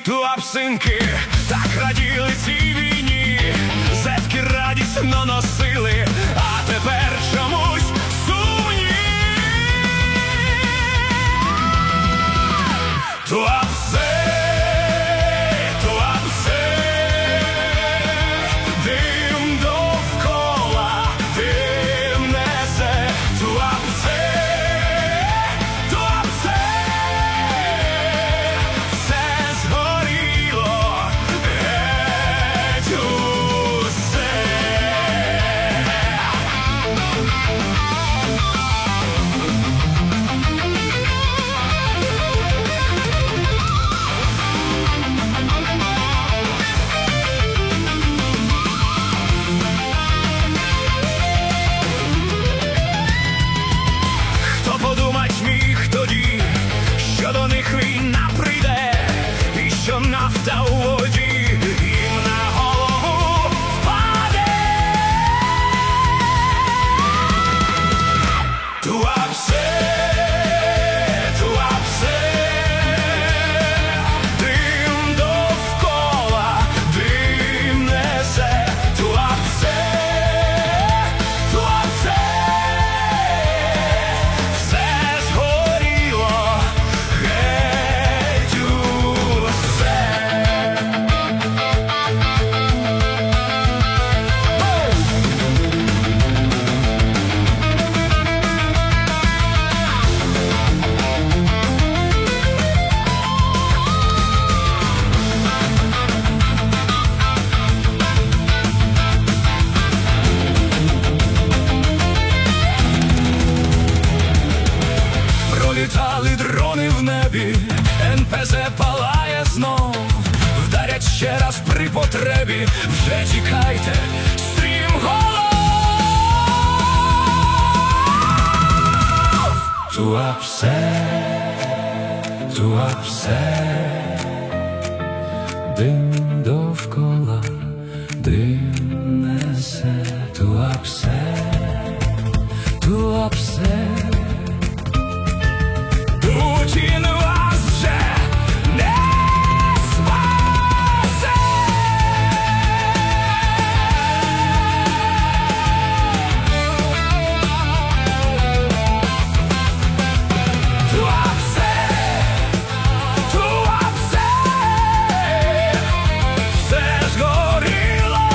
Туапсинки так раділи цій війні, зетки радісно носили, а тепер чомусь сумні. Туапсе, Туапсе, дим довкола, дим несе. Туапсе, Туапсе, все згоріло, геть усе. Що до них війна прийде, і що нафта у воді їм на голову впаде. Туапсе, Туапсе, дим довкола, дим несе. Туапсе, Туапсе, все згоріло, геть усе. Пролітали дрони в небі, НПЗ палає знов, вдарять ще раз при потребі, вже тікайте, стрімголов! Туапсе, Туапсе, дим довкола, дим несе. Туапсе, Туапсе, Путін вас вже не спасе. Туапсе, Туапсе, все згоріло,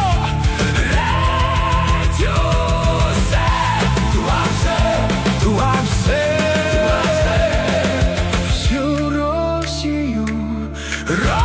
геть усе. Туапсе, Туапсе, всю Росію